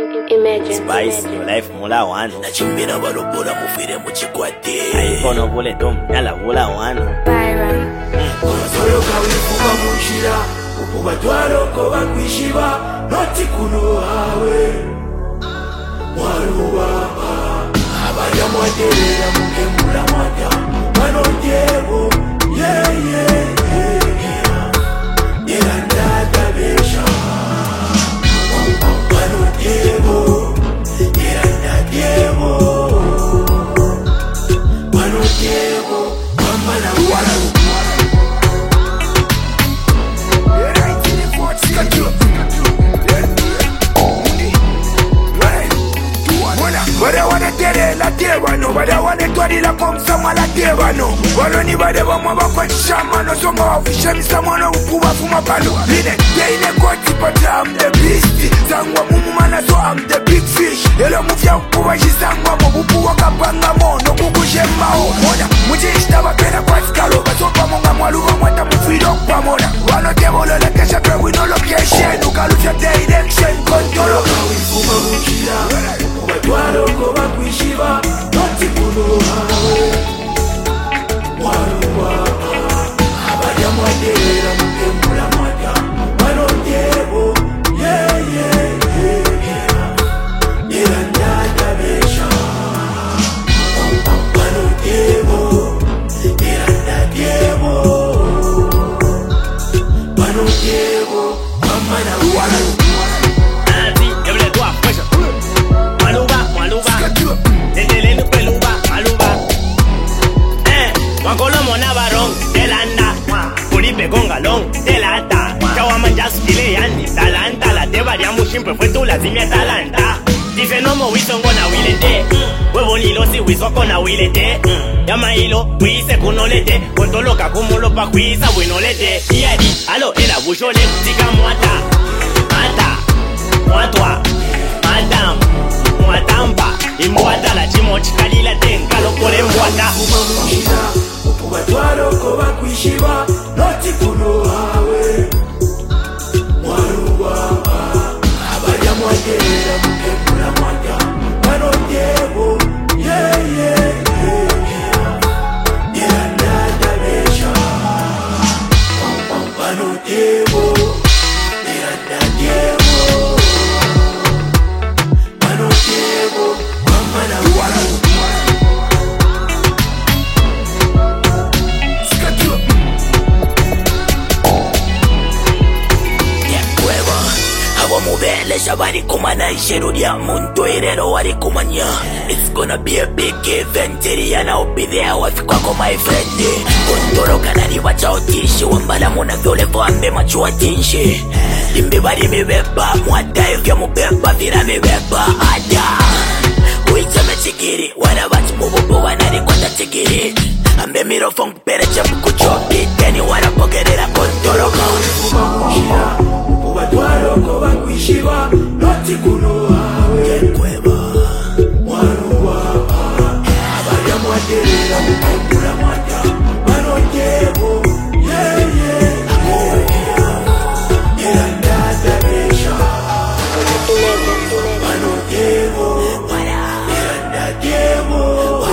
Imagine. Spice, your life mula wano. Na chimbina balobora mufire muchikwate. Aipono bule tom, nyala mula wano. Byron. Soloka wifuka munjira, ukuba twaroko bakwishiba, noti kuno hawe. Mwaluwa, abaya mwaterera mukemula mwata, mano jebo, yeah. Nera ndata besha, mano jebo, nera ndata jebo, mano jebo, mama na wala. Bada wane tere la tebano, bada wane twari la komsama la tebano. Wano ni bade wama wakwa shamano, songa wafisha misamano ukuba fuma palo. Line, teine koti pata I'm the beast. Sangwa mumu mana so I'm the big fish. Elo mufya ukuba jisangwa mobupu wakapanga mono kukushe mao. Mona, muje ishtaba pena kwa skalo, basopa monga mwaluwa mwata mufiro kwa mona. Wano tebolo la kesha kwe we no location, ukalusha direction control. Kawifuma mujira, Twaroko bakwishiba, noti kuno hawe. Mwaluwa, abaya mwaterera mukemula mwata, mano jebo, yeah. Nera ndata besha, mano jebo, nera ndata jebo, mano jebo, mama na wala. Siempre fue tú la simia talanta. Dice no mo wisongo na wilete. Huevo nilo si wisoko na wilete. Llama hilo, wise kunolete. Cuento loca como lo pa' cuisa, bueno lete. Y ahí, alo, el abuso le tika muata. Mata, muatua, madam, muatampa. Y muata la chimo chikali la tenka lo pone muata. Kuma mujira, ukuba twaroko bakwishiba, noti kuno hawe. Mwaluwa, mwaterera mukemula mwata, mano jebo, yeah. Nera ndata besha, mano jebo, nera ndata jebo, mano jebo, mama na wala. Mubelesha bari kumana ishero lya muntu irero wari kumanya. It's gonna be a big event. Iriana will be there wafikwako my friend. Kondoroka nari wacha otishi, wambala muna vyole vambe machua tinshi. Limbi bari mibeba, mwata evya mubeba vira mibeba ada. Uicha mechigiri, wana bati mububu wanari kwata chigiri. Ambe miro fong pere chapu kuchopi, teni wana pokerera kondoroka. Ufumamushira, ukuba twaroko bakwishiba, noti kuno hawe. Yekweba, mwaluwa, abaya mwaterera mukemula mwata, mano jebo, yeah. Nera ndata besha, mano jebo, nera ndata jebo,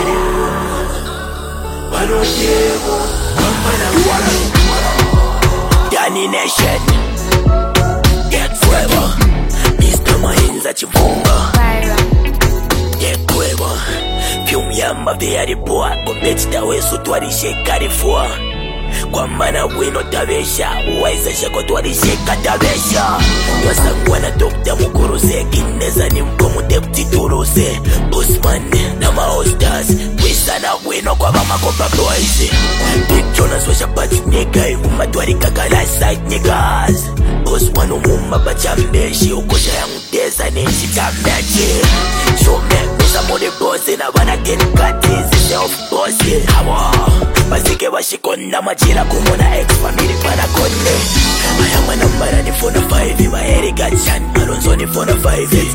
mano jebo, mama na wala. Dani Nation, get forever. Mr. Mainza Chivunga, get forever. Fium yamba vyari boa, kompetita wesu tuwarishe rifua. Kwa mana wino tabesha, uwaisa shako tuwarishe tabesha. Twasangwa na Dr. Mukuruze, kineza ni mkomu deputy turuse. Bossman na maostas, wisa na wino kwa makopa boys. Big Jonas washa pati nigga, umatwari kakala side niggas. Bossman umuma bachambeshi, ukosha ya muteza nishi chambechi. Show me, misa mode boss, na wana get katizi self-bossy. Hawa, basike bashikonda machira kumona ex-family para konde. Ayama nambara ni 4 na 5, ima Eric Achan, Alonso ni 4 na 5.